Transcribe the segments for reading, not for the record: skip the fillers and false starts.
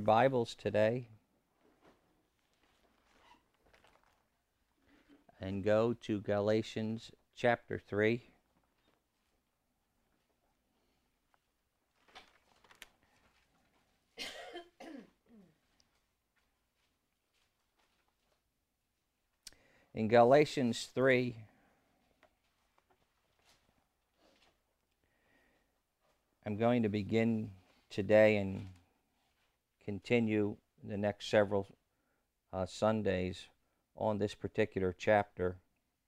Bibles today and go to Galatians chapter 3. In Galatians 3, I'm going to begin today and continue the next several Sundays on this particular chapter,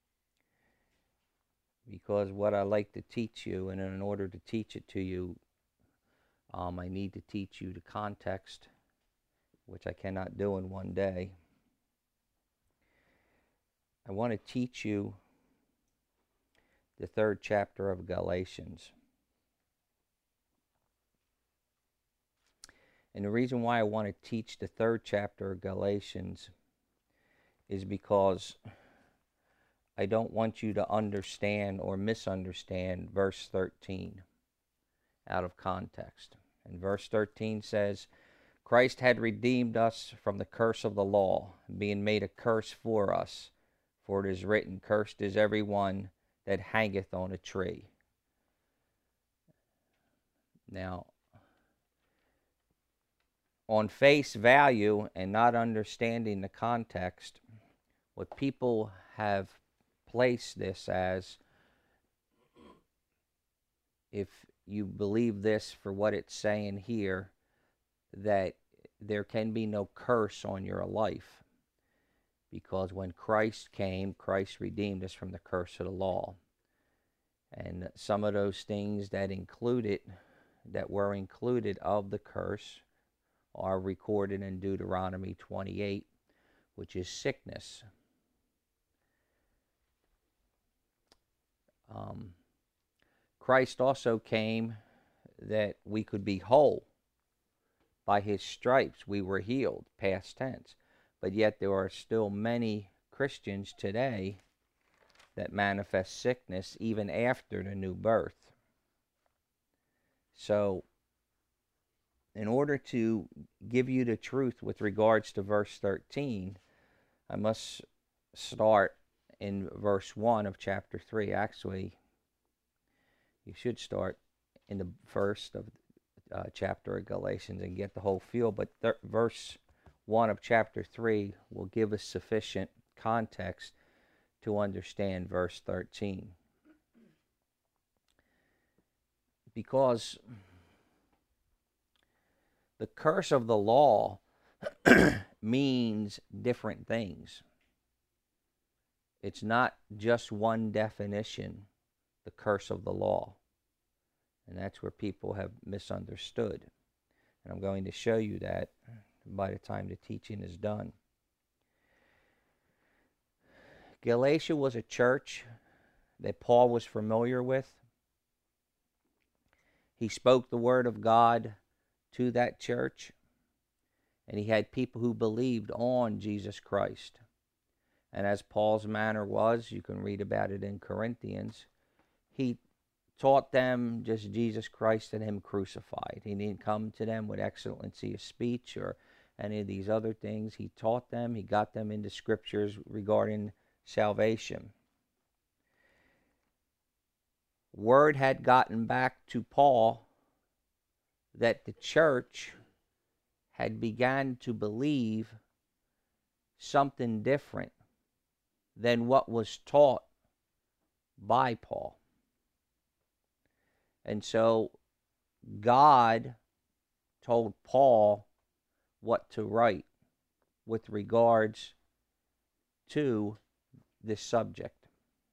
because what I like to teach you, and in order to teach it to you, I need to teach you the context, which I cannot do in one day. I want to teach you the third chapter of Galatians. And the reason why I want to teach the third chapter of Galatians is because I don't want you to understand or misunderstand verse 13 out of context. And verse 13 says, Christ had redeemed us from the curse of the law, being made a curse for us. For it is written, Cursed is every one that hangeth on a tree. Now, on face value and not understanding the context, what people have placed this as, if you believe this for what it's saying here, that there can be no curse on your life. Because when Christ came, Christ redeemed us from the curse of the law. And some of those things that were included of the curse are recorded in Deuteronomy 28, which is sickness. Christ also came that we could be whole. By his stripes we were healed, past tense. But yet there are still many Christians today that manifest sickness even after the new birth. So, in order to give you the truth with regards to verse 13, I must start in verse 1 of chapter 3. Actually, you should start in the first of chapter of Galatians and get the whole feel, but verse 1 of chapter 3 will give us sufficient context to understand verse 13. Because the curse of the law means different things. It's not just one definition, the curse of the law. And that's where people have misunderstood. And I'm going to show you that by the time the teaching is done. Galatia was a church that Paul was familiar with. He spoke the word of God to that church, and he had people who believed on Jesus Christ. And as Paul's manner was, you can read about it in Corinthians, he taught them just Jesus Christ and him crucified. He didn't come to them with excellency of speech or any of these other things. He taught them, he got them into scriptures regarding salvation. Word had gotten back to Paul that the church had begun to believe something different than what was taught by Paul. And so God told Paul what to write with regards to this subject.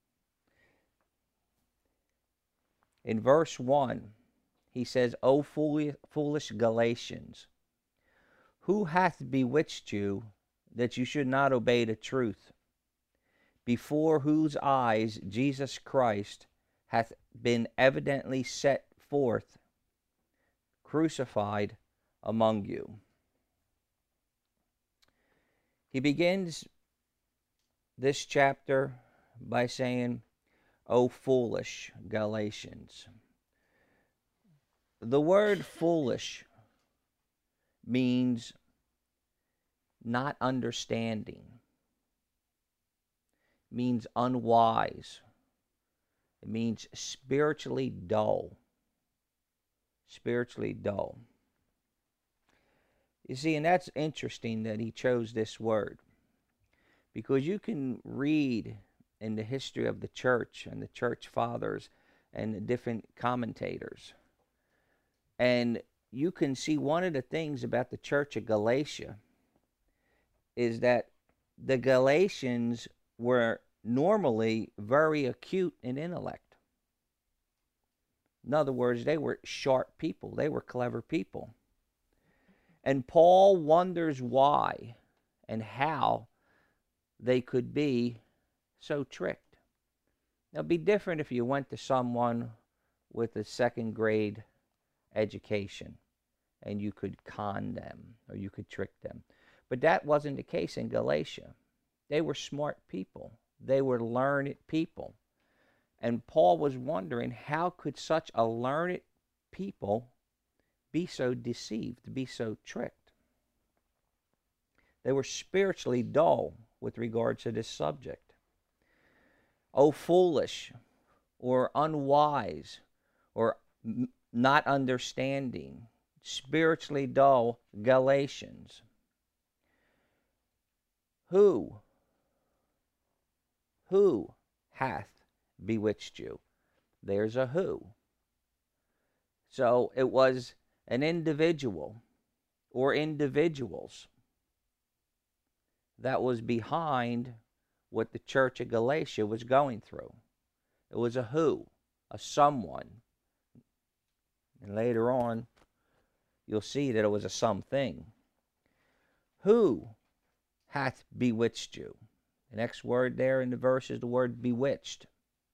In verse 1, he says, O foolish Galatians, who hath bewitched you that you should not obey the truth, before whose eyes Jesus Christ hath been evidently set forth, crucified among you. He begins this chapter by saying, O foolish Galatians. The word foolish means not understanding, means unwise, it means spiritually dull. Spiritually dull. You see, and that's interesting that he chose this word, because you can read in the history of the church and the church fathers and the different commentators, and you can see one of the things about the church of Galatia is that the Galatians were normally very acute in intellect. In other words, they were sharp people. They were clever people. And Paul wonders why and how they could be so tricked. Now, it'd be different if you went to someone with a second grade education and you could con them or you could trick them. But that wasn't the case in Galatia. They were smart people. They were learned people. And Paul was wondering, how could such a learned people be so deceived, be so tricked? They were spiritually dull with regards to this subject. Oh, foolish, or unwise, or not understanding, spiritually dull Galatians. Who hath bewitched you? There's a who. So it was an individual or individuals that was behind what the church of Galatia was going through. It was a who, a someone. And later on, you'll see that it was a something. Who hath bewitched you? The next word there in the verse is the word bewitched.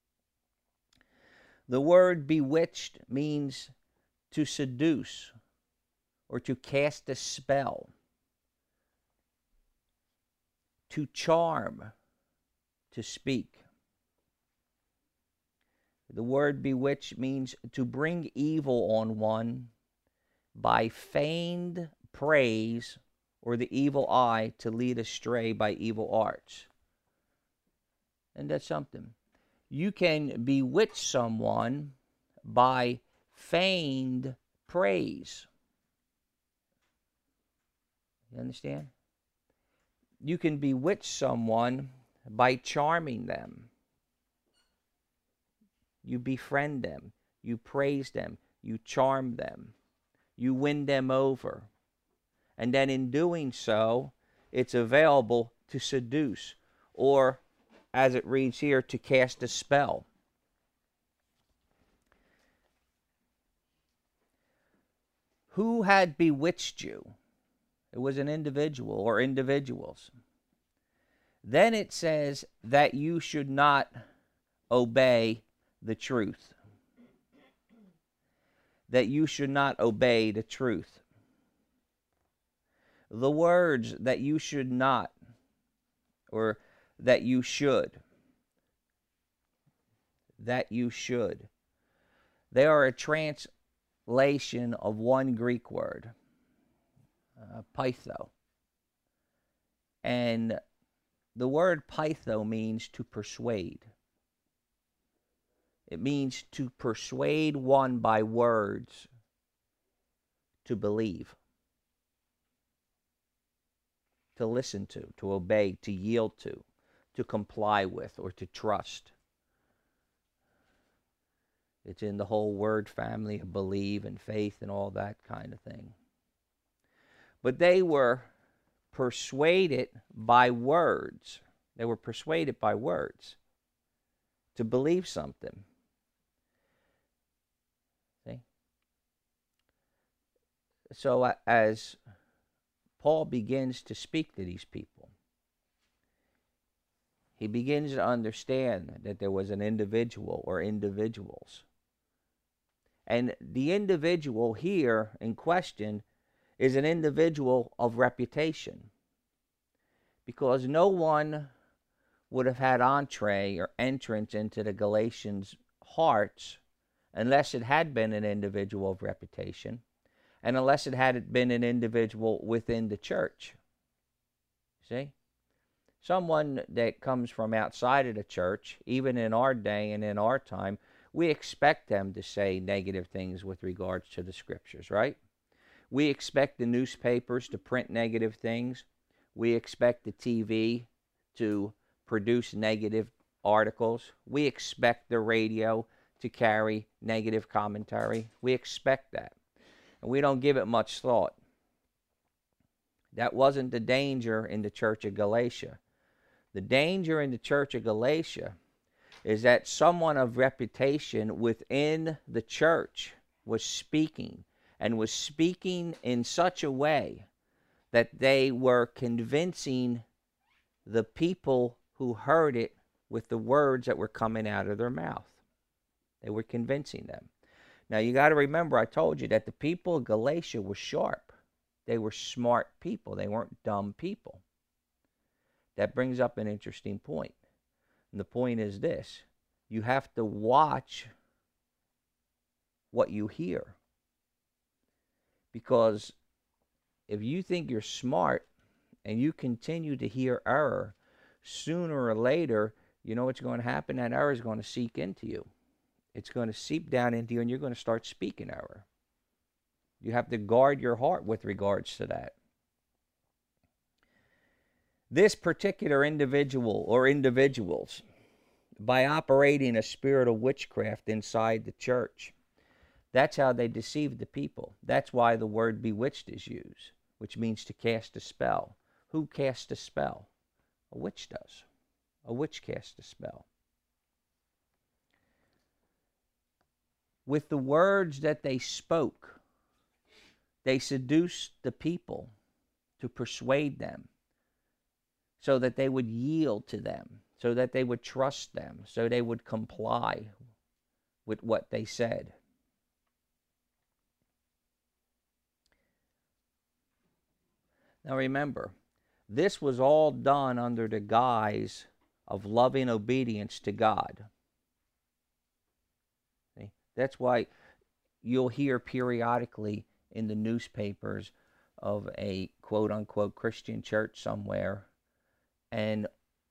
The word bewitched means to seduce or to cast a spell, to charm, to speak. The word bewitched means to bring evil on one by feigned praise or the evil eye, to lead astray by evil arts. And that's something. You can bewitch someone by feigned praise. You understand? You can bewitch someone by charming them. You befriend them. You praise them. You charm them. You win them over. And then in doing so, it's available to seduce, or, as it reads here, to cast a spell. Who had bewitched you? It was an individual or individuals. Then it says that you should not obey the truth. That you should not obey the truth. The words that you should not, or that you should, they are a translation of one Greek word, pytho. And the word pytho means to persuade. It means to persuade one by words to believe, to listen to obey, to yield to comply with, or to trust. It's in the whole word family of believe and faith and all that kind of thing. But they were persuaded by words. They were persuaded by words to believe something. See? So as Paul begins to speak to these people, he begins to understand that there was an individual or individuals. And the individual here in question is an individual of reputation, because no one would have had entree or entrance into the Galatians' hearts unless it had been an individual of reputation. and unless it had been an individual within the church. See? Someone that comes from outside of the church, even in our day and in our time, we expect them to say negative things with regards to the scriptures, right? We expect the newspapers to print negative things. We expect the TV to produce negative articles. We expect the radio to carry negative commentary. We expect that. And we don't give it much thought. That wasn't the danger in the church of Galatia. The danger in the church of Galatia is that someone of reputation within the church was speaking, and was speaking in such a way that they were convincing the people who heard it with the words that were coming out of their mouth. They were convincing them. Now you got to remember, I told you that the people of Galatia were sharp. They were smart people. They weren't dumb people. That brings up an interesting point. And the point is this: you have to watch what you hear. Because if you think you're smart and you continue to hear error, sooner or later, you know what's going to happen? That error is going to seep into you. It's going to seep down into you, and you're going to start speaking error. You have to guard your heart with regards to that. This particular individual or individuals, by operating a spirit of witchcraft inside the church, that's how they deceived the people. That's why the word bewitched is used, which means to cast a spell. Who casts a spell? A witch does. A witch casts a spell. With the words that they spoke, they seduced the people to persuade them so that they would yield to them, so that they would trust them, so they would comply with what they said. Now remember, this was all done under the guise of loving obedience to God. See? That's why you'll hear periodically in the newspapers of a quote-unquote Christian church somewhere, and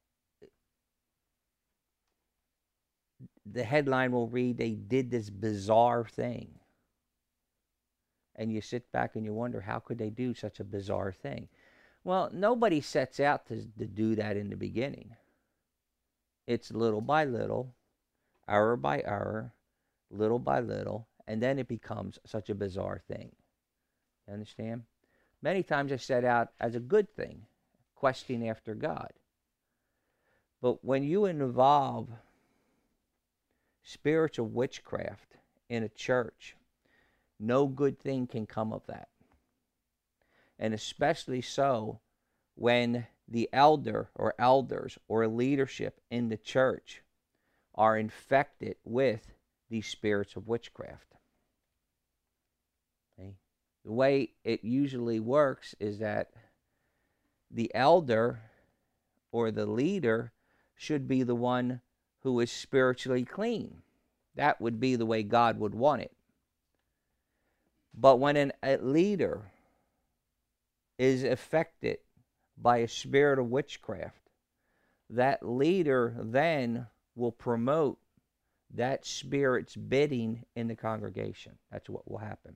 the headline will read, they did this bizarre thing. And you sit back and you wonder, how could they do such a bizarre thing? Well, nobody sets out to do that in the beginning. It's little by little, error by error, little by little, and then it becomes such a bizarre thing. You understand? Many times I set out as a good thing, questing after God. But when you involve spiritual witchcraft in a church, no good thing can come of that. And especially so when the elder or elders or leadership in the church are infected with these spirits of witchcraft. Okay? The way it usually works is that the elder or the leader should be the one who is spiritually clean. That would be the way God would want it. But when a leader is affected by a spirit of witchcraft, that leader then will promote that spirit's bidding in the congregation. That's what will happen.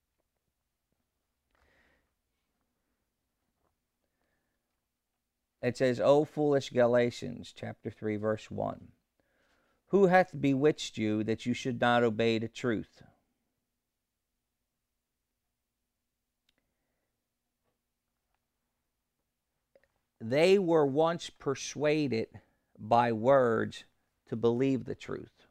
It says, O foolish Galatians, chapter 3, verse 1. Who hath bewitched you that you should not obey the truth? They were once persuaded by words to believe the truth.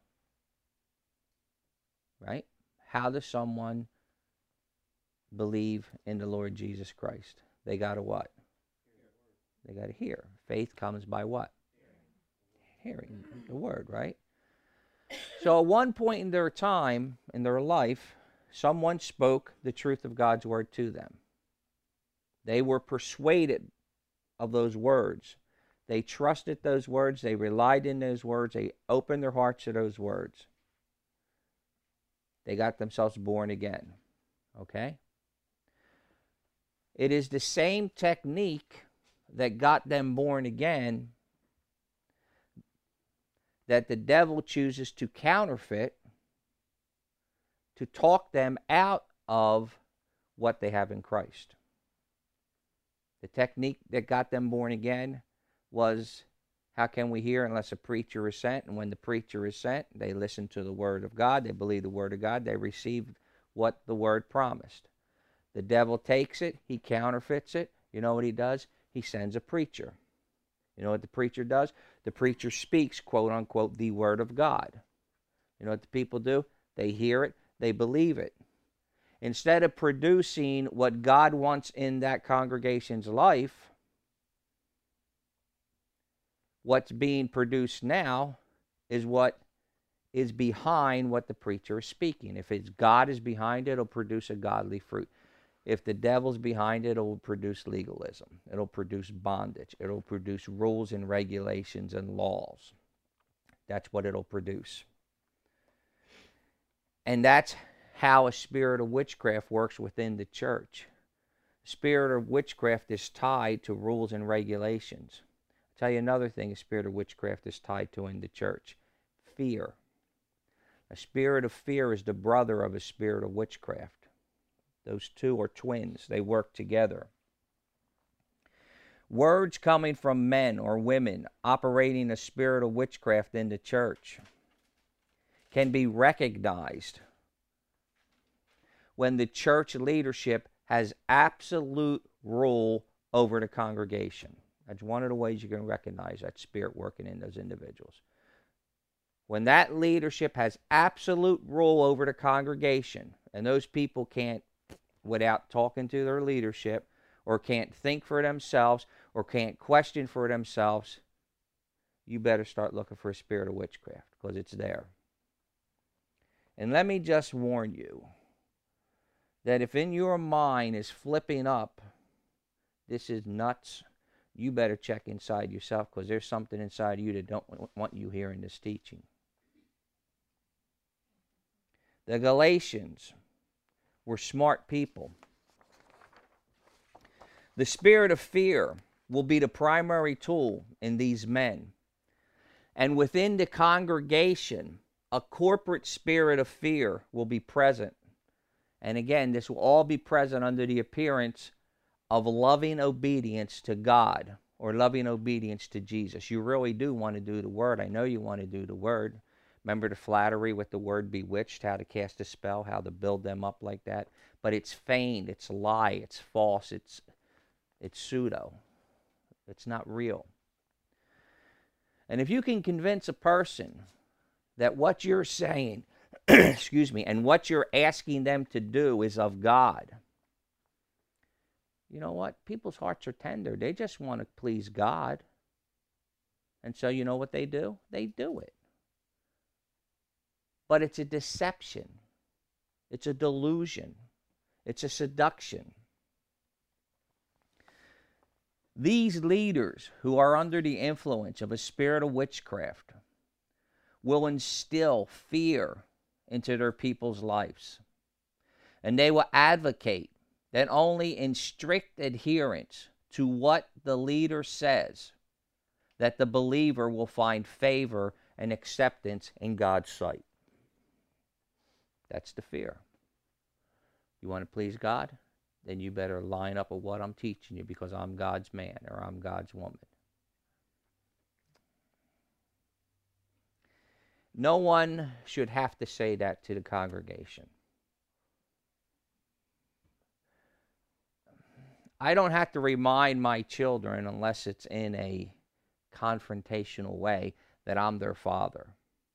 Right? How does someone believe in the Lord Jesus Christ? They got to what? They got to hear. Faith comes by what? Hearing the word, right? So at one point in their time, in their life, someone spoke the truth of God's word to them. They were persuaded of those words. They trusted those words. They relied in those words. They opened their hearts to those words. They got themselves born again. Okay? It is the same technique that got them born again that the devil chooses to counterfeit to talk them out of what they have in Christ. The technique that got them born again was, how can we hear unless a preacher is sent? And when the preacher is sent, they listen to the word of God, they believe the word of God, they receive what the word promised. The devil takes it, he counterfeits it. You know what he does? He sends a preacher. You know what the preacher does? The preacher speaks, quote unquote, the word of God. You know what the people do? They hear it, they believe it. Instead of producing what God wants in that congregation's life, what's being produced now is what is behind what the preacher is speaking. If it's God is behind it, it'll produce a godly fruit. If the devil's behind it, it will produce legalism. It'll produce bondage. It'll produce rules and regulations and laws. That's what it'll produce. And that's how a spirit of witchcraft works within the church. Spirit of witchcraft is tied to rules and regulations. I'll tell you another thing a spirit of witchcraft is tied to in the church. Fear. A spirit of fear is the brother of a spirit of witchcraft. Those two are twins. They work together. Words coming from men or women operating a spirit of witchcraft in the church can be recognized when the church leadership has absolute rule over the congregation. That's one of the ways you can recognize that spirit working in those individuals. When that leadership has absolute rule over the congregation, and those people can't, without talking to their leadership, or can't think for themselves, or can't question for themselves, you better start looking for a spirit of witchcraft, because it's there. And let me just warn you that if in your mind is flipping up, this is nuts, you better check inside yourself, because there's something inside of you that don't want you hearing this teaching. The Galatians were smart people. The spirit of fear will be the primary tool in these men. And within the congregation, a corporate spirit of fear will be present. And again, this will all be present under the appearance of loving obedience to God or loving obedience to Jesus. You really do want to do the word. I know you want to do the word. Remember the flattery with the word bewitched, how to cast a spell, how to build them up like that. But it's feigned, it's lie, it's false, it's pseudo. It's not real. And if you can convince a person that what you're saying, excuse me, and what you're asking them to do is of God, you know what? People's hearts are tender. They just want to please God. And so you know what they do? They do it. But it's a deception. It's a delusion. It's a seduction. These leaders who are under the influence of a spirit of witchcraft will instill fear into their people's lives. And they will advocate that only in strict adherence to what the leader says that the believer will find favor and acceptance in God's sight. That's the fear. You want to please God? Then you better line up with what I'm teaching you, because I'm God's man or I'm God's woman. No one should have to say that to the congregation. I don't have to remind my children, unless it's in a confrontational way, that I'm their father.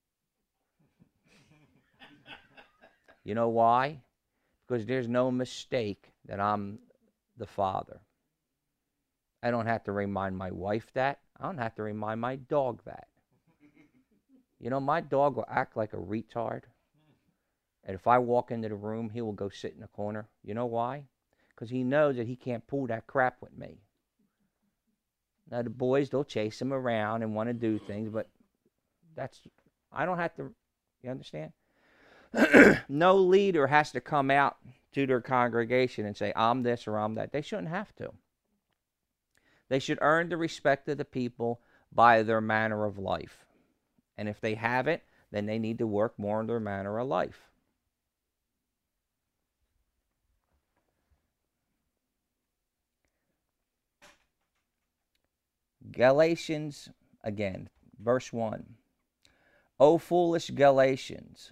You know why? Because there's no mistake that I'm the father. I don't have to remind my wife that. I don't have to remind my dog that. You know, my dog will act like a retard. And if I walk into the room, he will go sit in the corner. You know why? Because he knows that he can't pull that crap with me. Now, the boys, they'll chase him around and want to do things, but I don't have to, you understand? No leader has to come out to their congregation and say, I'm this or I'm that. They shouldn't have to. They should earn the respect of the people by their manner of life. And if they haven't, then they need to work more on their manner of life. Galatians, again, verse 1. O foolish Galatians,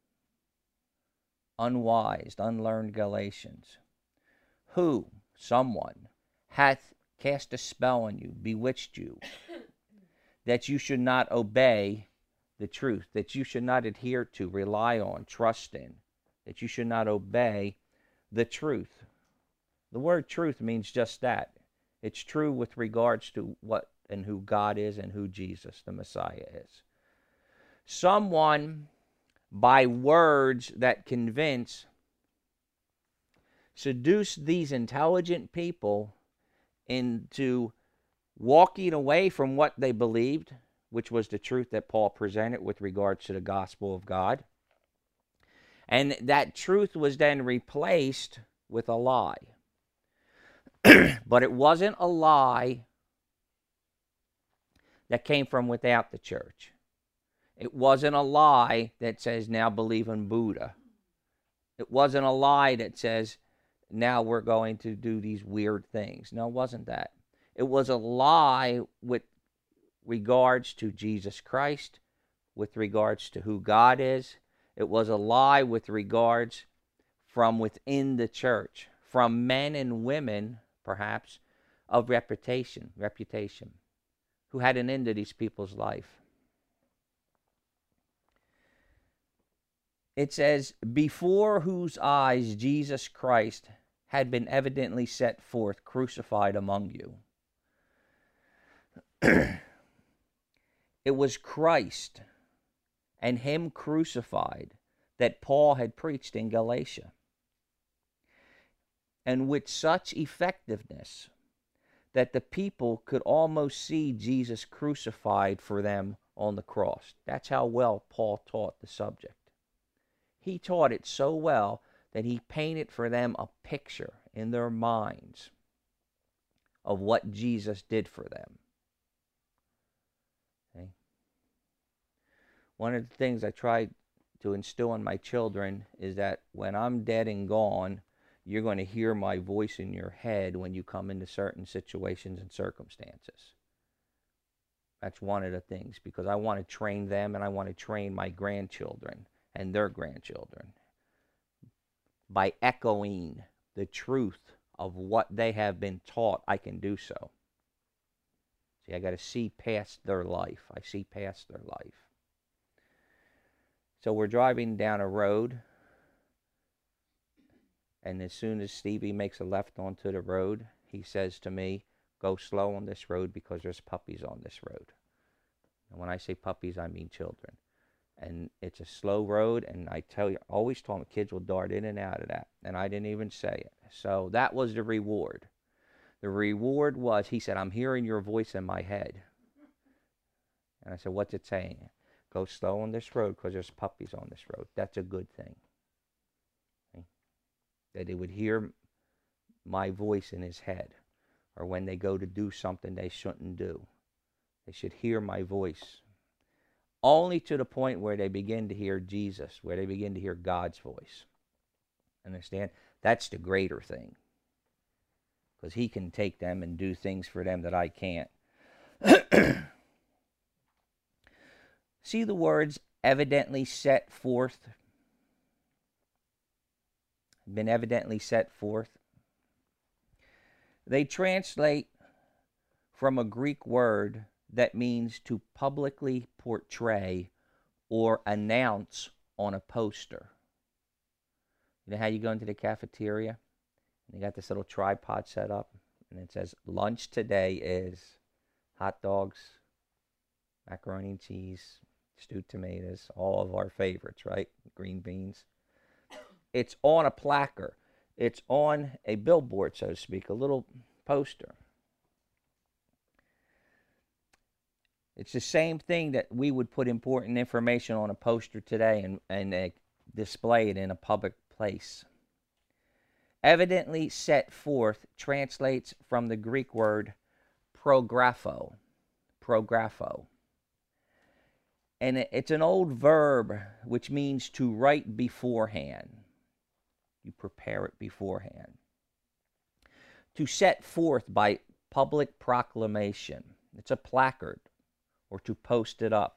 unwise, unlearned Galatians, who, someone, hath cast a spell on you, bewitched you, that you should not obey the truth, that you should not adhere to, rely on, trust in, that you should not obey the truth. The word truth means just that. It's true with regards to what and who God is and who Jesus, the Messiah, is. Someone, by words that convince, seduced these intelligent people into walking away from what they believed, which was the truth that Paul presented with regards to the gospel of God. And that truth was then replaced with a lie. But it wasn't a lie that came from without the church. It wasn't a lie that says, now believe in Buddha. It wasn't a lie that says, now we're going to do these weird things. No, it wasn't that. It was a lie with regards to Jesus Christ, with regards to who God is. It was a lie with regards from within the church, from men and women, perhaps, of reputation, who had an end to these people's life. It says, before whose eyes Jesus Christ had been evidently set forth, crucified among you. It was Christ and him crucified that Paul had preached in Galatia, and with such effectiveness that the people could almost see Jesus crucified for them on the cross. That's how well Paul taught the subject. He taught it so well that he painted for them a picture in their minds of what Jesus did for them. Okay? One of the things I try to instill in my children is that when I'm dead and gone, you're going to hear my voice in your head when you come into certain situations and circumstances. That's one of the things, because I want to train them and I want to train my grandchildren and their grandchildren by echoing the truth of what they have been taught. I can do so. See, I got to see past their life. I see past their life. So we're driving down a road, and as soon as Stevie makes a left onto the road, he says to me, go slow on this road because there's puppies on this road. And when I say puppies, I mean children. And it's a slow road, and I tell you, I always told them kids will dart in and out of that, and I didn't even say it. So that was the reward. The reward was, he said, I'm hearing your voice in my head. And I said, what's it saying? Go slow on this road because there's puppies on this road. That's a good thing. Okay? That they would hear my voice in his head, or when they go to do something they shouldn't do. They should hear my voice. Only to the point where they begin to hear Jesus, where they begin to hear God's voice. Understand? That's the greater thing. Because he can take them and do things for them that I can't. See the words evidently set forth? Been evidently set forth. They translate from a Greek word that means to publicly portray or announce on a poster. You know how you go into the cafeteria and you got this little tripod set up and it says, lunch today is hot dogs, macaroni and cheese, stewed tomatoes, all of our favorites, right? Green beans. It's on a placard. It's on a billboard, so to speak, a little poster. It's the same thing that we would put important information on a poster today and displayed in a public place. Evidently set forth translates from the Greek word prographo. Prographo. And it's an old verb which means to write beforehand. You prepare it beforehand. To set forth by public proclamation. It's a placard, or to post it up.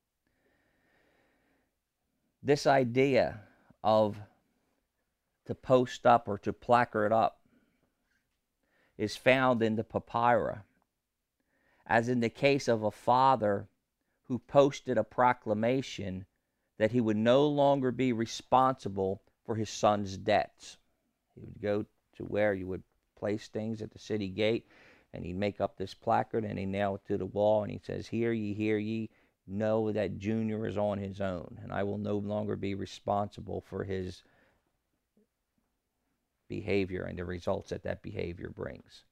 This idea of to post up or to placard up is found in the papyri, as in the case of a father who posted a proclamation that he would no longer be responsible for his son's debts. He would go to where you would place things at the city gate, and he'd make up this placard and he'd nail it to the wall, and he says, hear ye, know that Junior is on his own, and I will no longer be responsible for his behavior and the results that that behavior brings.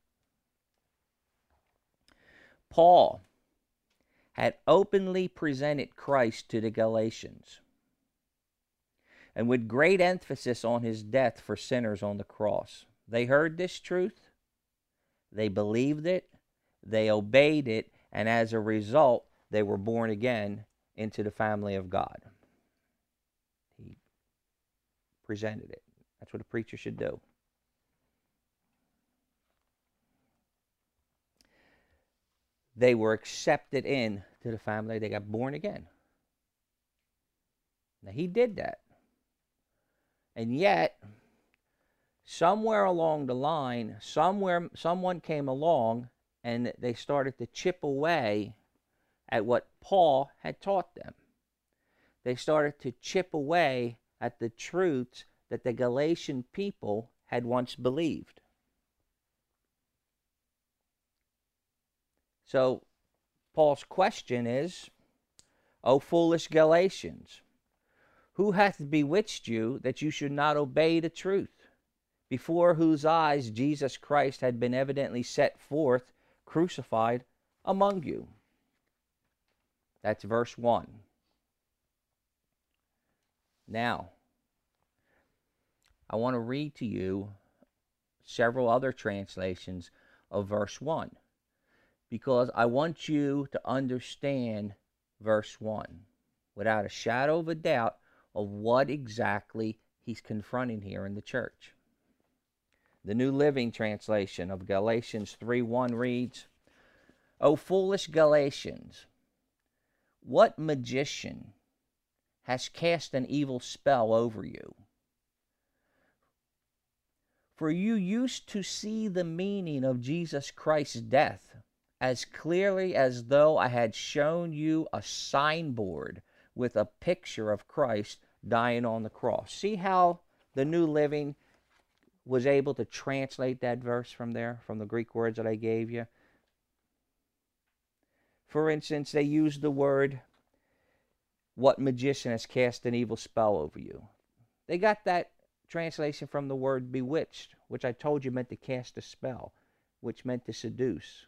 Paul had openly presented Christ to the Galatians, and with great emphasis on his death for sinners on the cross. They heard this truth, they believed it, they obeyed it, and as a result, they were born again into the family of God. He presented it. That's what a preacher should do. They were accepted into the family. They got born again. Now, he did that. And yet, somewhere along the line, someone came along and they started to chip away at what Paul had taught them. They started to chip away at the truths that the Galatian people had once believed. So, Paul's question is, O foolish Galatians, who hath bewitched you that you should not obey the truth, before whose eyes Jesus Christ had been evidently set forth, crucified among you? That's verse 1. Now, I want to read to you several other translations of verse 1, because I want you to understand verse 1 without a shadow of a doubt of what exactly he's confronting here in the church. The New Living Translation of Galatians 3:1 reads, O foolish Galatians, what magician has cast an evil spell over you? For you used to see the meaning of Jesus Christ's death as clearly as though I had shown you a signboard with a picture of Christ dying on the cross. See how the New Living was able to translate that verse from there, from the Greek words that I gave you? For instance, they used the word, what magician has cast an evil spell over you? They got that translation from the word bewitched, which I told you meant to cast a spell, which meant to seduce.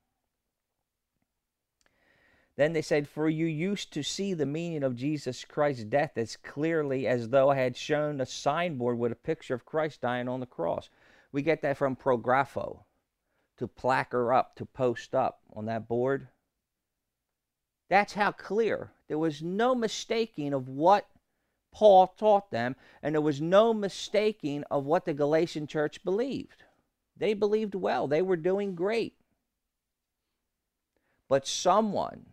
Then they said, for you used to see the meaning of Jesus Christ's death as clearly as though I had shown a signboard with a picture of Christ dying on the cross. We get that from prographo, to placard up, to post up on that board. That's how clear. There was no mistaking of what Paul taught them, and there was no mistaking of what the Galatian church believed. They believed well. They were doing great. But someone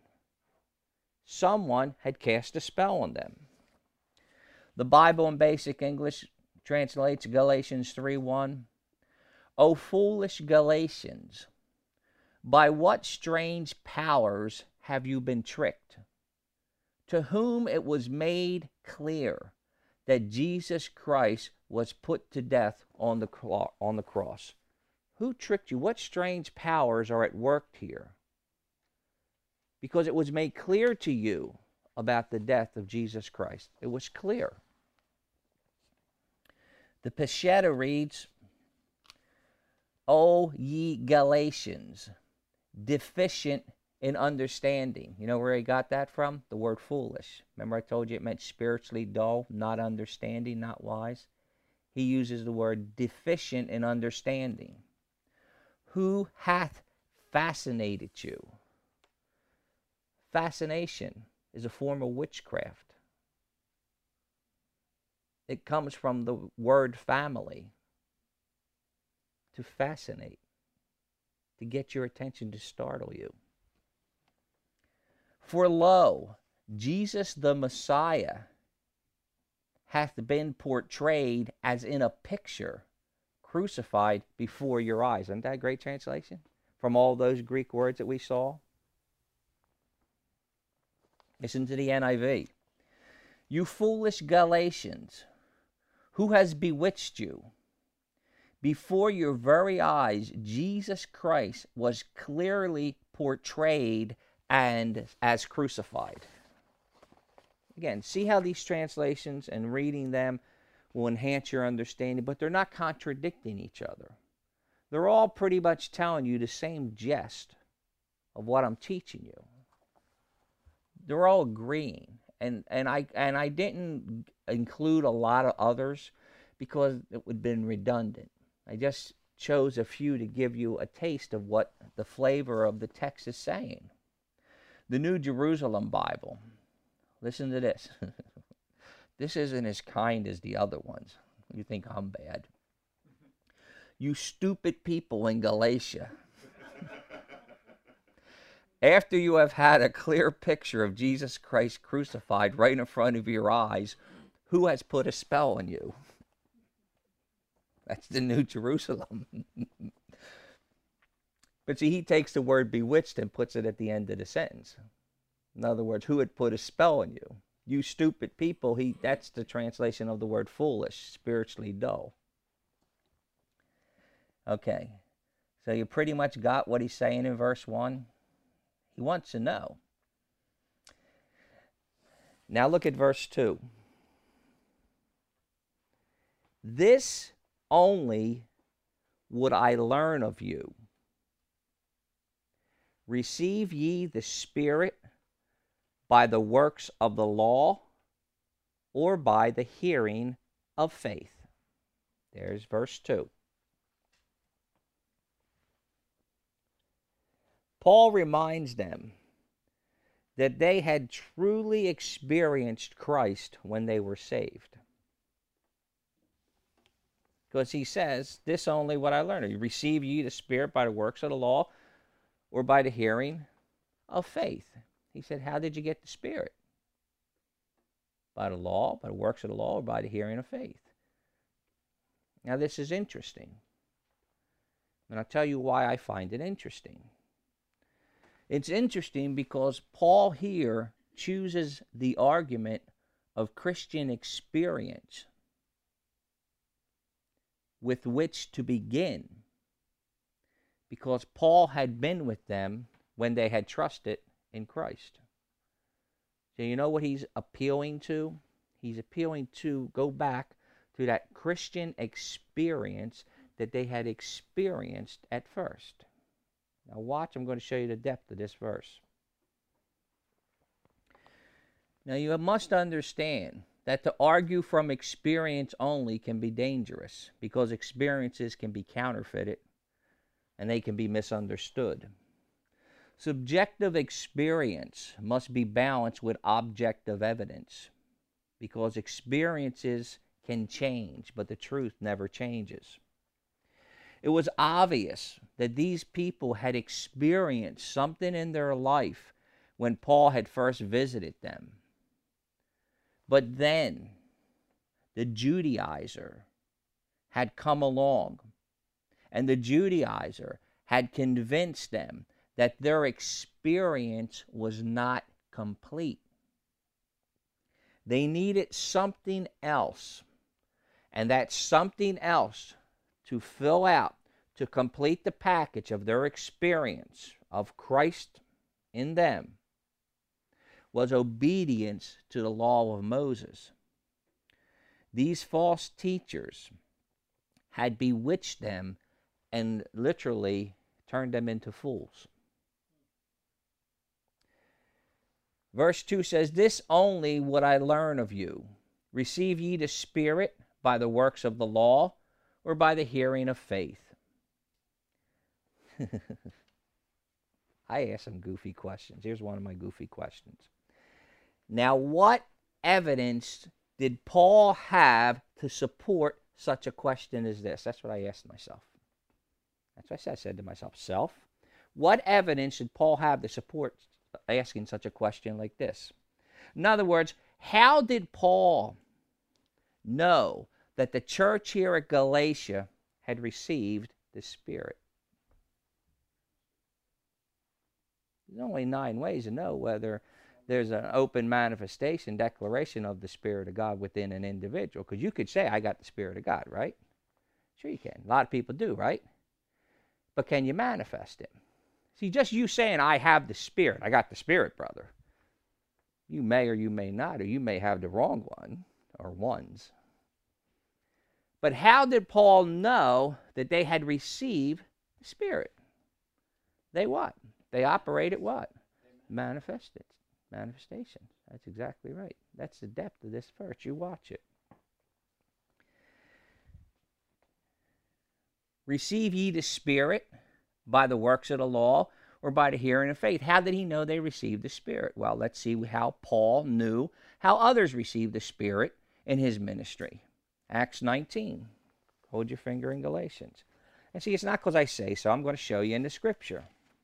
had cast a spell on them. The Bible in Basic English translates Galatians 3:1. O foolish Galatians, by what strange powers have you been tricked? To whom it was made clear that Jesus Christ was put to death on the cross. Who tricked you? What strange powers are at work here? Because it was made clear to you about the death of Jesus Christ. It was clear. The Peshitta reads, O ye Galatians, deficient in understanding. You know where he got that from? The word foolish. Remember I told you it meant spiritually dull, not understanding, not wise? He uses the word deficient in understanding. Who hath fascinated you? Fascination is a form of witchcraft. It comes from the word family. To fascinate. To get your attention, to startle you. For lo, Jesus the Messiah hath been portrayed as in a picture, crucified before your eyes. Isn't that a great translation? From all those Greek words that we saw. Listen to the NIV. You foolish Galatians, who has bewitched you? Before your very eyes, Jesus Christ was clearly portrayed and as crucified. Again, see how these translations and reading them will enhance your understanding, but they're not contradicting each other. They're all pretty much telling you the same gist of what I'm teaching you. They're all agreeing, and I didn't include a lot of others because it would have been redundant. I just chose a few to give you a taste of what the flavor of the text is saying. The New Jerusalem Bible. Listen to this. This isn't as kind as the other ones. You think I'm bad. You stupid people in Galatia. After you have had a clear picture of Jesus Christ crucified right in front of your eyes, who has put a spell on you? That's the New Jerusalem. But see, he takes the word bewitched and puts it at the end of the sentence. In other words, who had put a spell on you? You stupid people. That's the translation of the word foolish, spiritually dull. Okay, so you pretty much got what he's saying in verse 1. He wants to know. Now look at verse 2. This only would I learn of you. Receive ye the Spirit by the works of the law, or by the hearing of faith? There's verse 2. Paul reminds them that they had truly experienced Christ when they were saved. Because he says, this only what I learned. Receive ye the Spirit by the works of the law, or by the hearing of faith. He said, how did you get the Spirit? By the law, by the works of the law, or by the hearing of faith? Now this is interesting. And I'll tell you why I find it interesting. It's interesting because Paul here chooses the argument of Christian experience with which to begin, because Paul had been with them when they had trusted in Christ. So you know what he's appealing to? He's appealing to go back to that Christian experience that they had experienced at first. Now watch, I'm going to show you the depth of this verse. Now you must understand that to argue from experience only can be dangerous, because experiences can be counterfeited and they can be misunderstood. Subjective experience must be balanced with objective evidence, because experiences can change, but the truth never changes. It was obvious that these people had experienced something in their life when Paul had first visited them. But then the Judaizer had come along, and the Judaizer had convinced them that their experience was not complete. They needed something else, and that something else to fill out, to complete the package of their experience of Christ in them, was obedience to the law of Moses. These false teachers had bewitched them and literally turned them into fools. Verse 2 says, "This only would I learn of you. Receive ye the Spirit by the works of the law, or by the hearing of faith?" I asked some goofy questions. Here's one of my goofy questions. Now, what evidence did Paul have to support such a question as this? That's what I asked myself. That's what I said to myself. What evidence did Paul have to support asking such a question like this? In other words, how did Paul know that the church here at Galatia had received the Spirit? There's only 9 ways to know whether there's an open manifestation, declaration of the Spirit of God within an individual. Because you could say, I got the Spirit of God, right? Sure you can. A lot of people do, right? But can you manifest it? See, just you saying, I have the Spirit, I got the Spirit, brother. You may or you may not, or you may have the wrong one, or ones. But how did Paul know that they had received the Spirit? They what? They operated what? Manifested. Manifestation. That's exactly right. That's the depth of this verse. You watch it. Receive ye the Spirit by the works of the law, or by the hearing of faith? How did he know they received the Spirit? Well, let's see how Paul knew how others received the Spirit in his ministry. Acts 19. Hold your finger in Galatians. And see, it's not because I say so. I'm going to show you in the Scripture.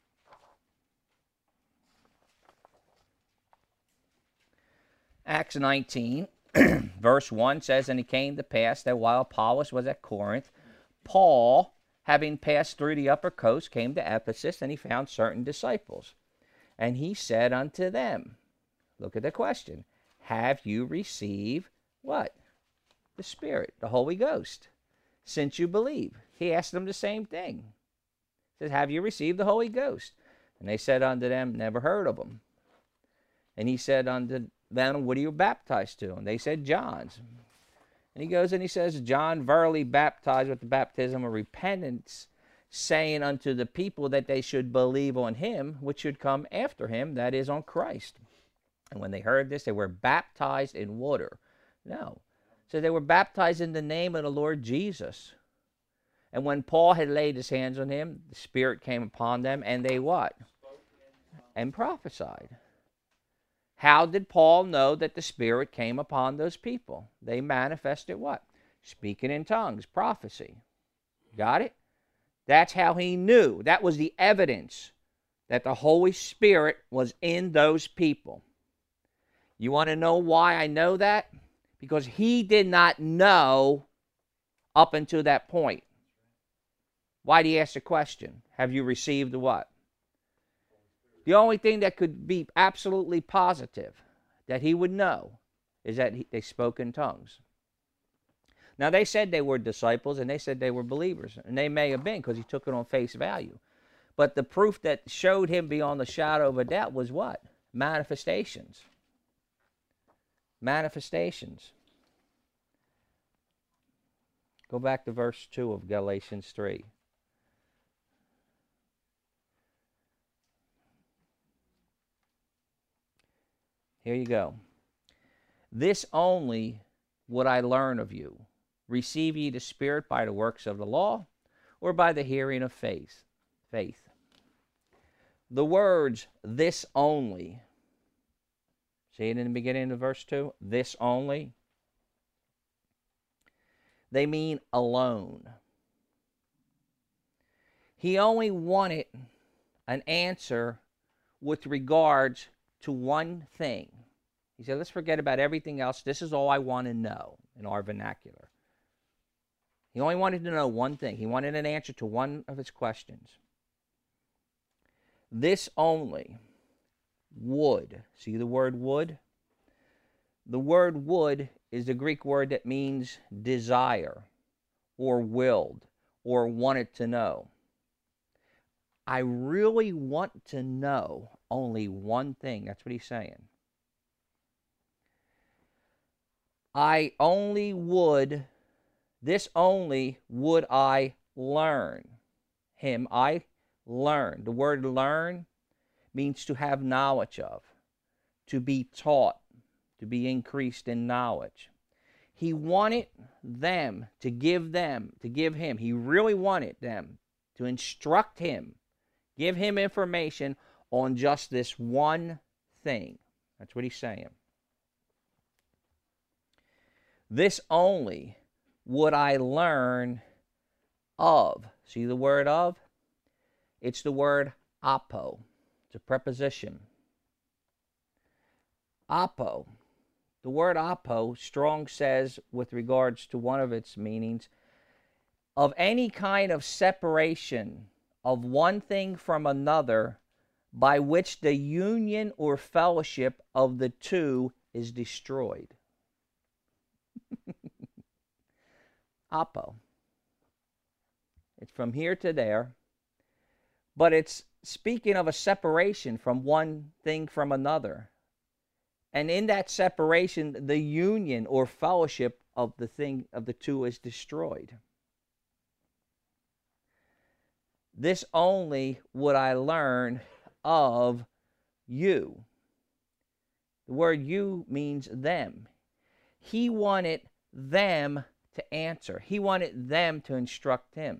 Acts 19, verse 1 says, "And it came to pass that while Apollos was at Corinth, Paul, having passed through the upper coast, came to Ephesus, and he found certain disciples. And he said unto them," look at the question, "Have you received" what? The Spirit, the Holy Ghost, since you believe? He asked them the same thing. He says, "Have you received the Holy Ghost?" And they said unto them, "Never heard of him." And he said unto them, "What are you baptized to?" And they said, "John's." And he goes and he says, "John verily baptized with the baptism of repentance, saying unto the people that they should believe on him which should come after him, that is, on Christ." And when they heard this, they were baptized in water. No. So they were baptized in the name of the Lord Jesus. And when Paul had laid his hands on him, the Spirit came upon them, and they what? And prophesied. How did Paul know that the Spirit came upon those people? They manifested what? Speaking in tongues, prophecy. Got it? That's how he knew. That was the evidence that the Holy Spirit was in those people. You want to know why I know that? Because he did not know up until that point. Why do you ask the question? Have you received the what? The only thing that could be absolutely positive that he would know is that they spoke in tongues. Now, they said they were disciples, and they said they were believers, and they may have been because he took it on face value. But the proof that showed him beyond the shadow of a doubt was what? Manifestations. Manifestations. Go back to verse 2 of Galatians 3. Here you go. "This only would I learn of you. Receive ye the Spirit by the works of the law, or by the hearing of faith?" The words, "this only," see it in the beginning of verse 2? This only. They mean alone. He only wanted an answer with regards to one thing. He said, let's forget about everything else. This is all I want to know, in our vernacular. He only wanted to know one thing. He wanted an answer to one of his questions. This only would. See the word would? The word would is the Greek word that means desire, or willed, or wanted to know. I really want to know only one thing. That's what he's saying. This only would I learn. Him I learn. The word learn means to have knowledge of, to be taught, to be increased in knowledge. He wanted them to give him. He really wanted them to instruct him, give him information on just this one thing. That's what he's saying. This only would I learn of. See the word of? It's the word apo. It's a preposition. Apo. The word apo, Strong says, with regards to one of its meanings, of any kind of separation of one thing from another by which the union or fellowship of the two is destroyed. Apo. It's from here to there, but it's speaking of a separation from one thing from another. And in that separation, the union or fellowship of the two is destroyed. This only would I learn of you. The word you means them. He wanted them to answer. He wanted them to instruct him.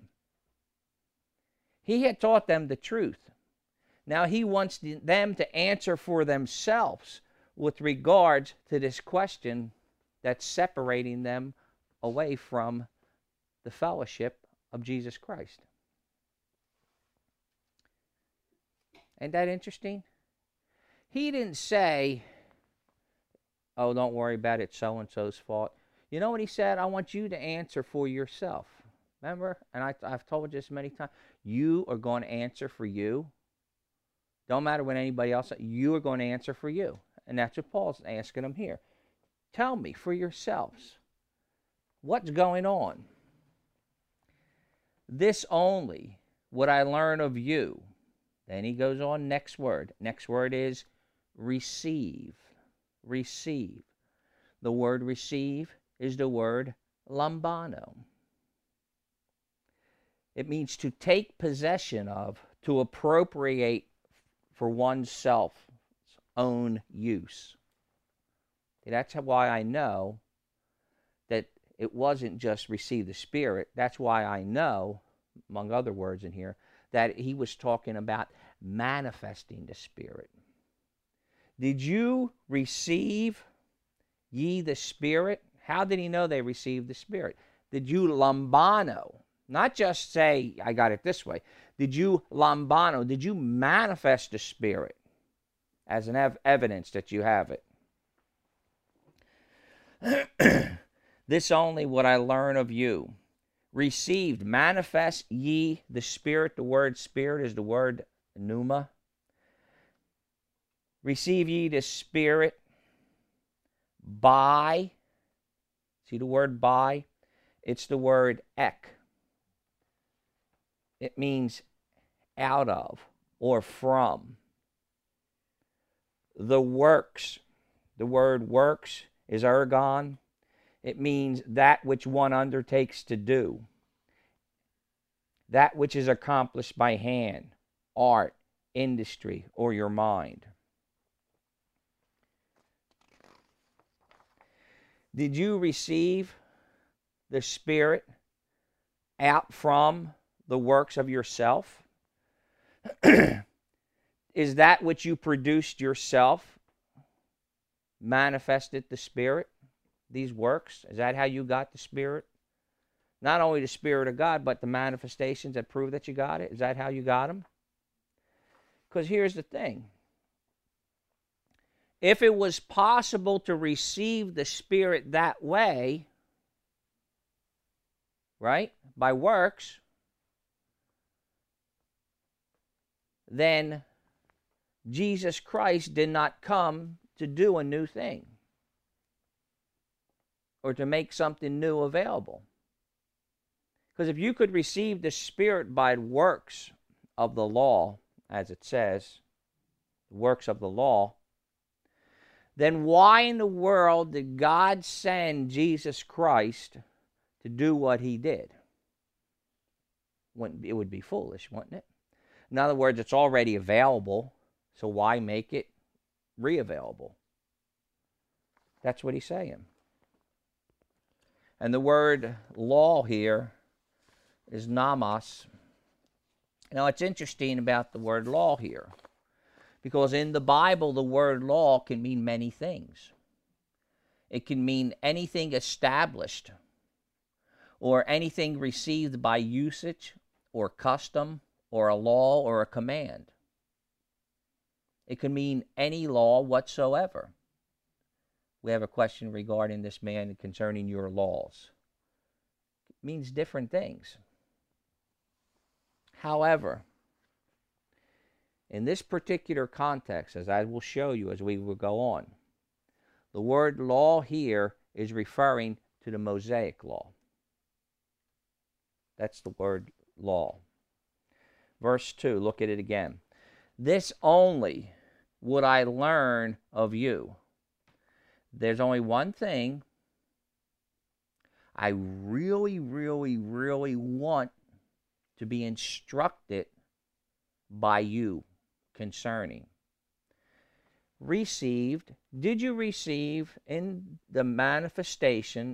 He had taught them the truth. Now he wants them to answer for themselves with regards to this question that's separating them away from the fellowship of Jesus Christ. Ain't that interesting? He didn't say, oh, don't worry about it, so-and-so's fault. You know what he said? I want you to answer for yourself. Remember? And I've told you this many times. You are going to answer for you. Don't matter what anybody else says. You are going to answer for you. And that's what Paul's asking them here. Tell me for yourselves. What's going on? This only would I learn of you. Then he goes on, next word. Next word is receive. Receive. The word receive is the word lambano. It means to take possession of, to appropriate for oneself's own use. That's why I know that it wasn't just receive the Spirit. That's why I know, among other words in here, that he was talking about manifesting the Spirit. Did you receive ye the Spirit? How did he know they received the Spirit? Did you lambano? Not just say, I got it this way. Did you lambano? Did you manifest the Spirit as an evidence that you have it? This only would I learn of you. Received, manifest ye the Spirit. The word Spirit is the word pneuma. Receive ye the Spirit by. See the word by? It's the word ek. It means out of or from. The works. The word works is ergon. It means that which one undertakes to do. That which is accomplished by hand, art, industry, or your mind. Did you receive the Spirit out from the works of yourself? Is that which you produced yourself manifested the Spirit? These works? Is that how you got the Spirit? Not only the Spirit of God, but the manifestations that prove that you got it? Is that how you got them? Because here's the thing. If it was possible to receive the Spirit that way, right, by works, then Jesus Christ did not come to do a new thing or to make something new available. Because if you could receive the Spirit by works of the law, as it says, the works of the law, then why in the world did God send Jesus Christ to do what he did? It would be foolish, wouldn't it? In other words, it's already available, so why make it re-available? That's what he's saying. And the word law here is nomos. Now, it's interesting about the word law here, because in the Bible, the word law can mean many things. It can mean anything established, or anything received by usage, or custom, or a law, or a command. It can mean any law whatsoever. We have a question regarding this man concerning your laws. It means different things. However, in this particular context, as I will show you as we will go on, the word law here is referring to the Mosaic law. That's the word law. Verse 2, look at it again. This only would I learn of you. There's only one thing I really, really, really want to be instructed by you concerning. Received, did you receive into manifestation,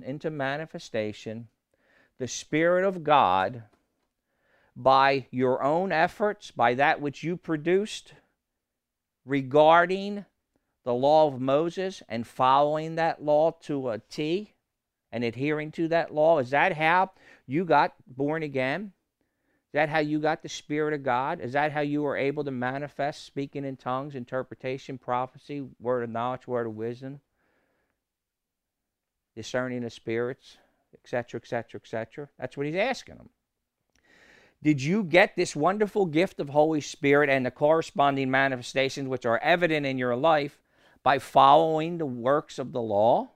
the Spirit of God by your own efforts, by that which you produced regarding the law of Moses and following that law to a T and adhering to that law? Is that how you got born again? Is that how you got the Spirit of God? Is that how you were able to manifest speaking in tongues, interpretation, prophecy, word of knowledge, word of wisdom, discerning of spirits, etc., etc., etc.? That's what he's asking them. Did you get this wonderful gift of Holy Spirit and the corresponding manifestations which are evident in your life by following the works of the law?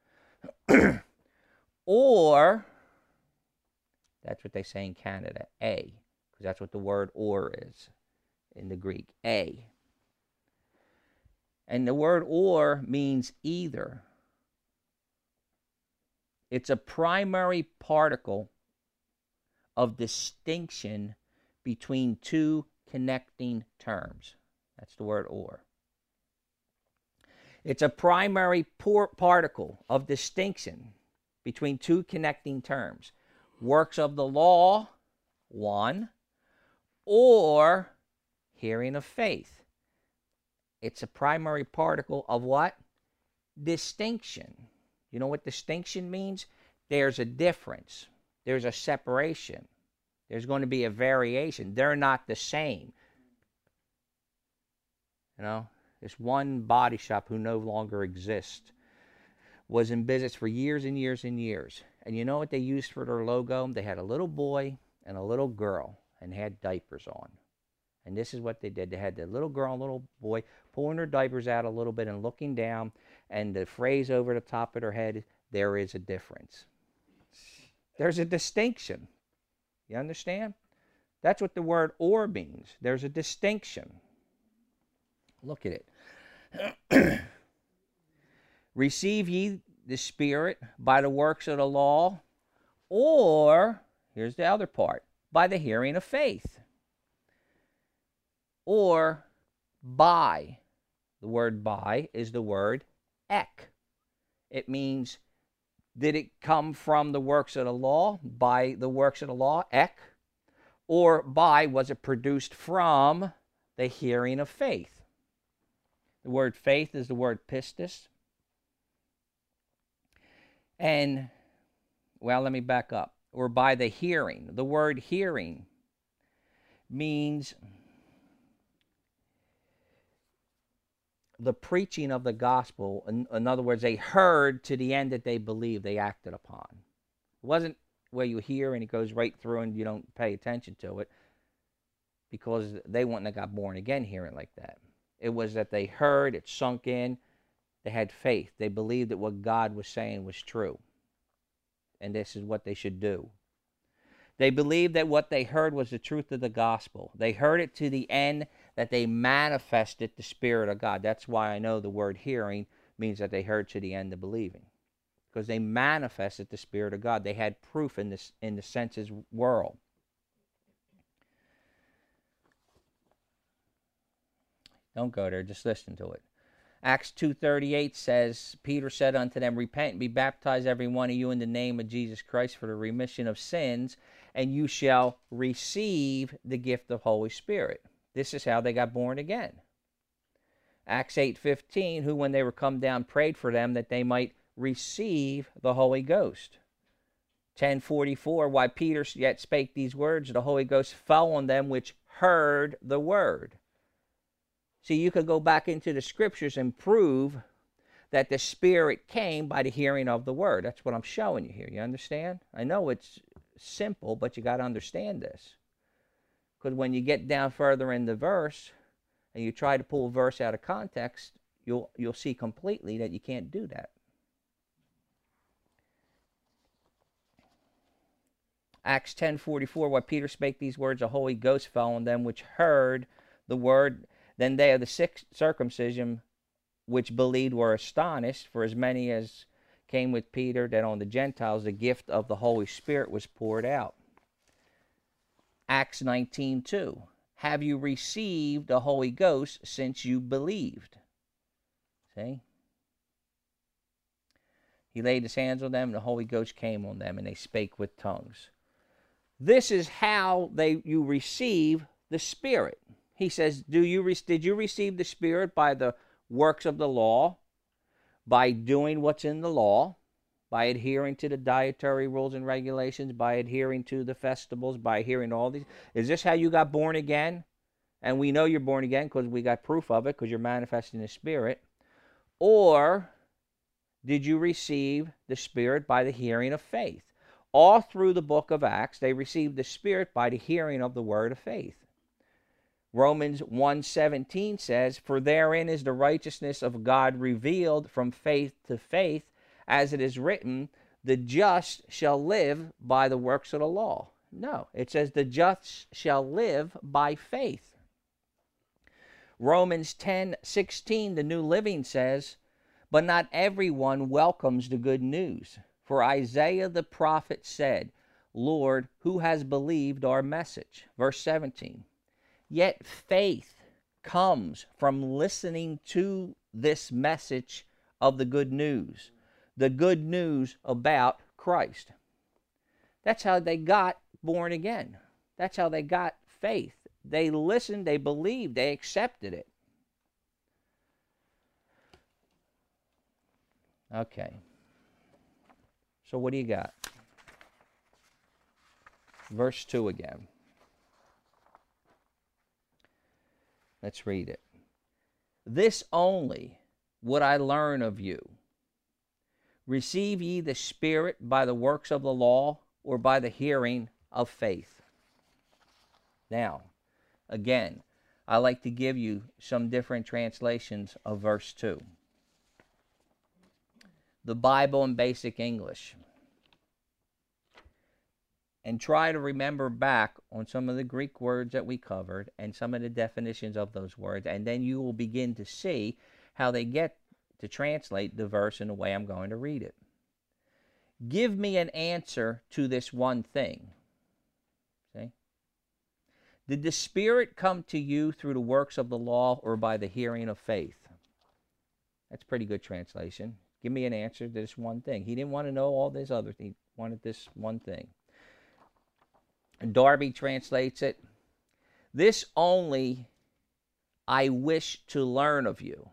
Or, that's what they say in Canada, A, because that's what the word or is in the Greek, A. And the word or means either. It's a primary particle of distinction between two connecting terms. That's the word or. It's a primary particle of distinction between two connecting terms. Works of the law, one, or hearing of faith. It's a primary particle of what? Distinction. You know what distinction means? There's a difference. There's a separation. There's going to be a variation. They're not the same. You know, this one body shop who no longer exists was in business for years and years and years. And you know what they used for their logo? They had a little boy and a little girl and had diapers on. And this is what they did. They had the little girl and little boy pulling their diapers out a little bit and looking down, and the phrase over the top of their head, there is a difference. There's a distinction. You understand? That's what the word or means. There's a distinction. Look at it. Receive ye the Spirit by the works of the law, or, here's the other part, by the hearing of faith. Or by. The word by is the word ek. It means, did it come from the works of the law? By the works of the law, ek. Or by, was it produced from the hearing of faith? The word faith is the word pistis. And, well, let me back up. Or by the hearing. The word hearing means the preaching of the gospel. In other words, they heard to the end that they believed, they acted upon. It wasn't where you hear and it goes right through and you don't pay attention to it, because they wouldn't have got born again hearing like that. It was that they heard, it sunk in, they had faith. They believed that what God was saying was true. And this is what they should do. They believed that what they heard was the truth of the gospel. They heard it to the end that they manifested the Spirit of God. That's why I know the word hearing means that they heard to the end of believing. Because they manifested the Spirit of God. They had proof in the senses world. Don't go there, just listen to it. Acts 2:38 says, Peter said unto them, repent and be baptized every one of you in the name of Jesus Christ for the remission of sins, and you shall receive the gift of Holy Spirit. This is how they got born again. Acts 8:15, who when they were come down prayed for them that they might receive the Holy Ghost. 10:44, why Peter yet spake these words, the Holy Ghost fell on them which heard the word. See, you could go back into the scriptures and prove that the Spirit came by the hearing of the word. That's what I'm showing you here. You understand? I know it's simple, but you got to understand this. Because when you get down further in the verse and you try to pull a verse out of context, you'll see completely that you can't do that. Acts 10:44, why Peter spake these words, the Holy Ghost fell on them which heard the word. Then they of the circumcision which believed were astonished, for as many as came with Peter, that on the Gentiles the gift of the Holy Spirit was poured out. Acts 19:2, have you received the Holy Ghost since you believed? See? He laid his hands on them, and the Holy Ghost came on them, and they spake with tongues. This is how you receive the Spirit. He says, did you receive the Spirit by the works of the law, by doing what's in the law, by adhering to the dietary rules and regulations, by adhering to the festivals, by adhering to all these? Is this how you got born again? And we know you're born again because we got proof of it, because you're manifesting the Spirit. Or did you receive the Spirit by the hearing of faith? All through the book of Acts, they received the Spirit by the hearing of the word of faith. Romans 1:17 says, for therein is the righteousness of God revealed from faith to faith, as it is written, the just shall live by the works of the law. No, it says the just shall live by faith. Romans 10:16, the New Living says, but not everyone welcomes the good news. For Isaiah the prophet said, Lord, who has believed our message? Verse 17. Yet faith comes from listening to this message of the good news about Christ. That's how they got born again. That's how they got faith. They listened, they believed, they accepted it. Okay. So what do you got? Verse 2 again. Let's read it. This only would I learn of you. Receive ye the Spirit by the works of the law, or by the hearing of faith? Now, again, I like to give you some different translations of verse 2. The Bible in Basic English. And try to remember back on some of the Greek words that we covered and some of the definitions of those words, and then you will begin to see how they get to translate the verse in the way I'm going to read it. Give me an answer to this one thing. See? Did the Spirit come to you through the works of the law or by the hearing of faith? That's a pretty good translation. Give me an answer to this one thing. He didn't want to know all this other thing. He wanted this one thing. And Darby translates it, this only I wish to learn of you.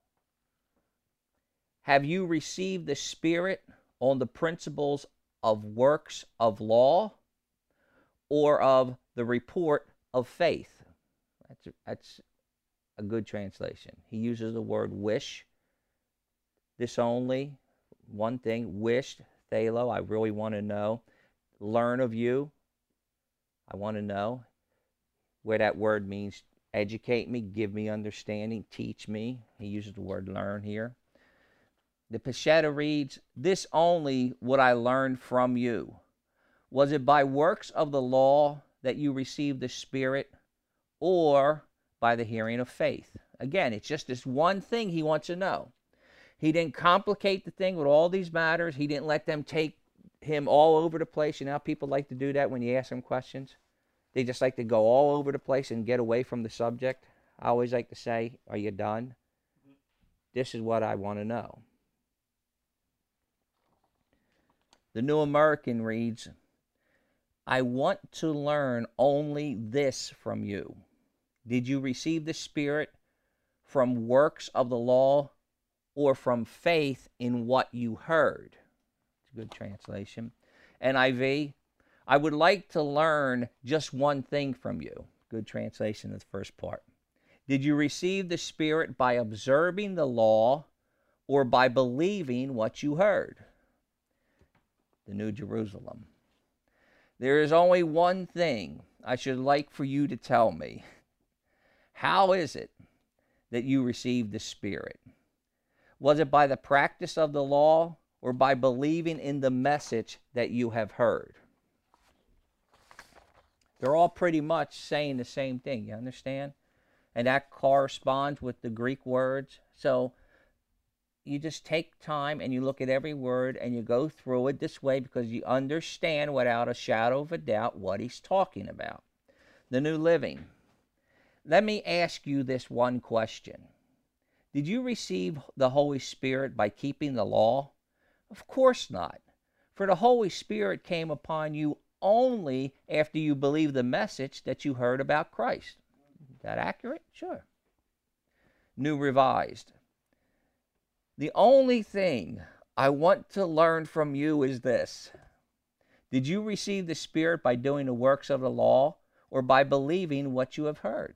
Have you received the Spirit on the principles of works of law or of the report of faith? That's a good translation. He uses the word wish. This only, one thing, wished, thalo, I really want to know. Learn of you. I want to know where that word means educate me, give me understanding, teach me. He uses the word learn here. The Peshitta reads, this only would I learn from you. Was it by works of the law that you received the Spirit, or by the hearing of faith? Again, it's just this one thing he wants to know. He didn't complicate the thing with all these matters. He didn't let them take him all over the place. You know how people like to do that when you ask them questions? They just like to go all over the place and get away from the subject. I always like to say, are you done? This is what I want to know. The New American reads, I want to learn only this from you. Did you receive the Spirit from works of the law or from faith in what you heard? It's a good translation. NIV, I would like to learn just one thing from you. Good translation of the first part. Did you receive the Spirit by observing the law or by believing what you heard? The New Jerusalem. There is only one thing I should like for you to tell me. How is it that you received the Spirit? Was it by the practice of the law or by believing in the message that you have heard? They're all pretty much saying the same thing, you understand? And that corresponds with the Greek words. So you just take time and you look at every word and you go through it this way because you understand without a shadow of a doubt what he's talking about. The New Living. Let me ask you this one question. Did you receive the Holy Spirit by keeping the law? Of course not. For the Holy Spirit came upon you only after you believed the message that you heard about Christ. Is that accurate? Sure. New Revised. The only thing I want to learn from you is this. Did you receive the Spirit by doing the works of the law or by believing what you have heard?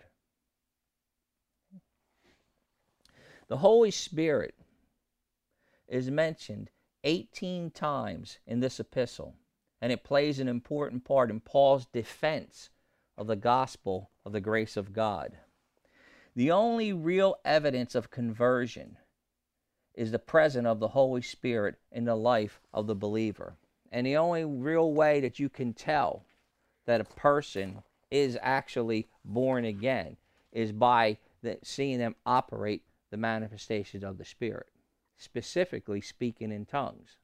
The Holy Spirit is mentioned 18 times in this epistle, and it plays an important part in Paul's defense of the gospel of the grace of God. The only real evidence of conversion is the presence of the Holy Spirit in the life of the believer. And the only real way that you can tell that a person is actually born again is by seeing them operate the manifestations of the Spirit, specifically speaking in tongues.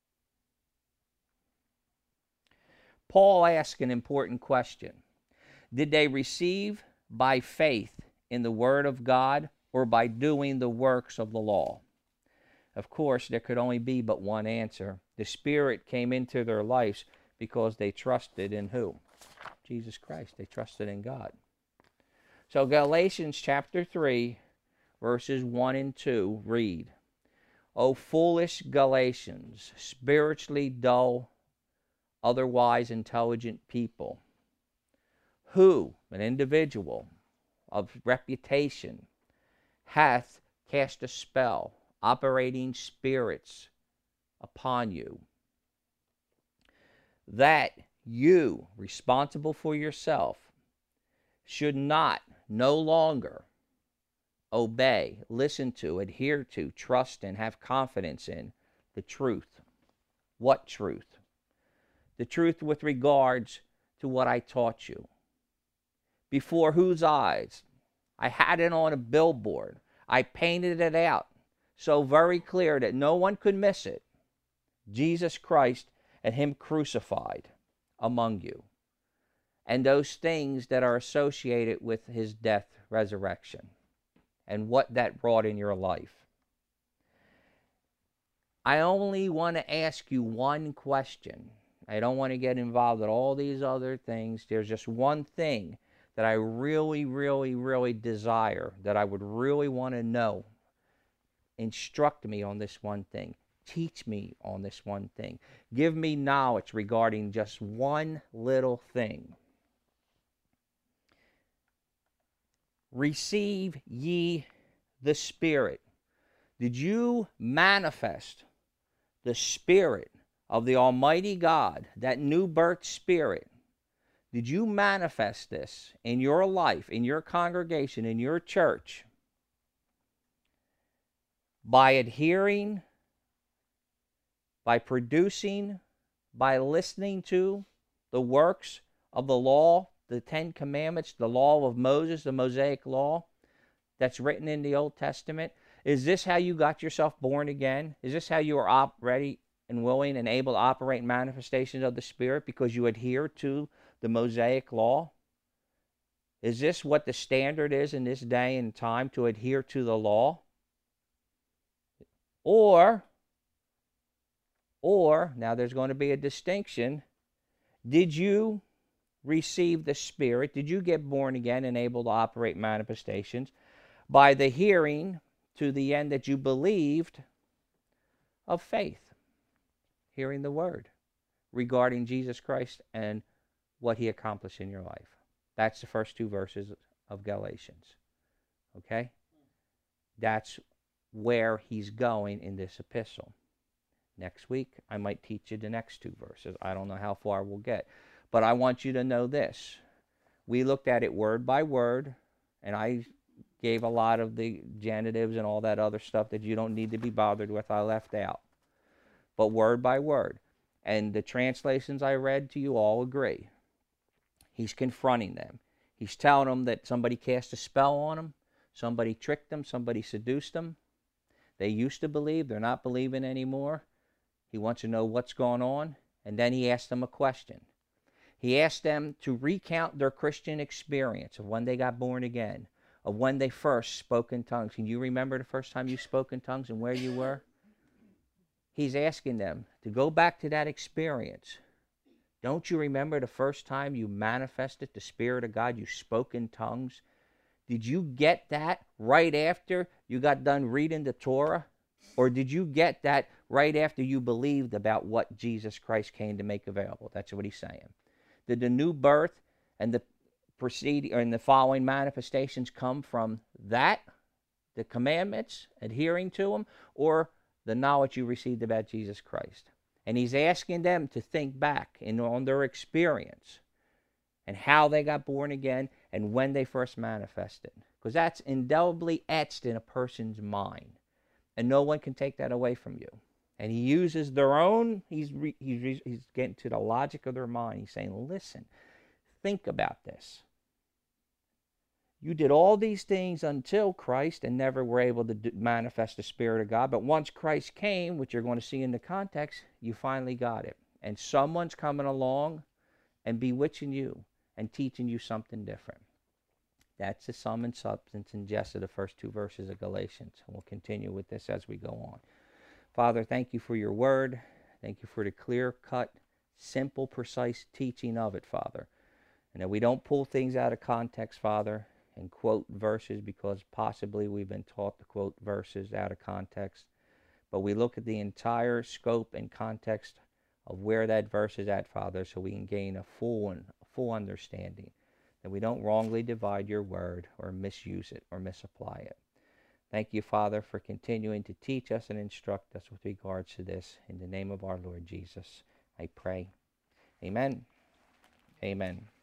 Paul asks an important question. Did they receive by faith in the Word of God or by doing the works of the law? Of course, there could only be but one answer. The Spirit came into their lives because they trusted in who? Jesus Christ. They trusted in God. So Galatians chapter 3, verses 1 and 2 read, O foolish Galatians, spiritually dull, otherwise intelligent people, who, an individual of reputation, hath cast a spell, operating spirits upon you, that you, responsible for yourself, should not no longer obey, listen to, adhere to, trust in, have confidence in the truth. What truth? The truth with regards to what I taught you. Before whose eyes? I had it on a billboard. I painted it out so very clear that no one could miss it. Jesus Christ and Him crucified among you. And those things that are associated with His death, resurrection, and what that brought in your life. I only want to ask you one question. I don't want to get involved in all these other things. There's just one thing that I really, really, really desire, that I would really want to know. Instruct me on this one thing. Teach me on this one thing. Give me knowledge regarding just one little thing. Receive ye the Spirit. Did you manifest the Spirit of the Almighty God, that new birth Spirit? Did you manifest this in your life, in your congregation, in your church? By adhering, by producing, by listening to the works of the law, the Ten Commandments, the law of Moses, the Mosaic law that's written in the Old Testament? Is this how you got yourself born again? Is this how you are ready and willing and able to operate manifestations of the Spirit because you adhere to the Mosaic law? Is this what the standard is in this day and time, to adhere to the law? Or, now there's going to be a distinction. Did you receive the Spirit? Did you get born again and able to operate manifestations by the hearing to the end that you believed of faith? Hearing the word regarding Jesus Christ and what he accomplished in your life. That's the first two verses of Galatians. Okay? That's where he's going in this epistle. Next week, I might teach you the next two verses. I don't know how far we'll get. But I want you to know this. We looked at it word by word, and I gave a lot of the genitives and all that other stuff that you don't need to be bothered with. I left out. But word by word. And the translations I read to you all agree. He's confronting them. He's telling them that somebody cast a spell on them. Somebody tricked them. Somebody seduced them. They used to believe. They're not believing anymore. He wants to know what's going on. And then he asked them a question. He asked them to recount their Christian experience of when they got born again, of when they first spoke in tongues. Can you remember the first time you spoke in tongues and where you were? He's asking them to go back to that experience. Don't you remember the first time you manifested the Spirit of God? You spoke in tongues. Did you get that right after you got done reading the Torah? Or did you get that right after you believed about what Jesus Christ came to make available? That's what he's saying. Did the new birth and the preceding and the following manifestations come from that, the commandments, adhering to them, or the knowledge you received about Jesus Christ? And he's asking them to think back on their experience and how they got born again and when they first manifested. Because that's indelibly etched in a person's mind. And no one can take that away from you. And he uses their own, he's getting to the logic of their mind. He's saying, listen, think about this. You did all these things until Christ and never were able to manifest the Spirit of God. But once Christ came, which you're going to see in the context, you finally got it. And someone's coming along and bewitching you and teaching you something different. That's the sum and substance and gist of the first two verses of Galatians. And we'll continue with this as we go on. Father, thank you for your word. Thank you for the clear-cut, simple, precise teaching of it, Father. And that we don't pull things out of context, Father, and quote verses because possibly we've been taught to quote verses out of context. But we look at the entire scope and context of where that verse is at, Father, so we can gain a full understanding. That we don't wrongly divide your word or misuse it or misapply it. Thank you, Father, for continuing to teach us and instruct us with regards to this. In the name of our Lord Jesus, I pray. Amen. Amen.